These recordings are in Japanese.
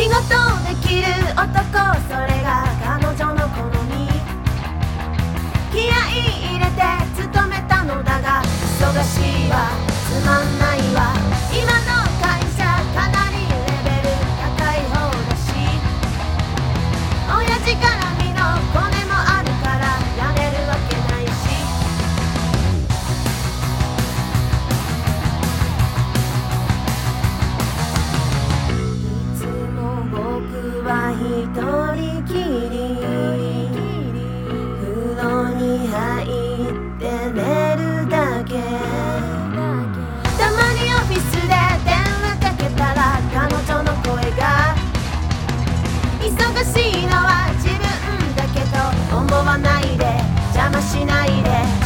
仕事できる男、それが彼女の好み。気合い入れて勤めたのだが、忙しいわ、つまんないわ。今の会社かなりレベル高い方だし、親父絡みのコネもあるからやれるわけないし。いつも僕は一人きり、風呂に入って寝るだけ。たまにオフィスで電話かけたら彼女の声が、忙しいのは自分だけど思わないで、邪魔しないで。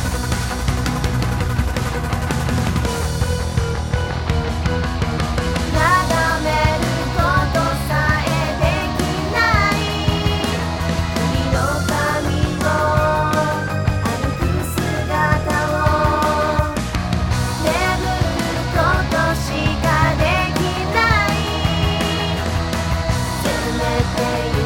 眺めることさえできない、君の髪を歩く姿を眠ることしかできない。せめて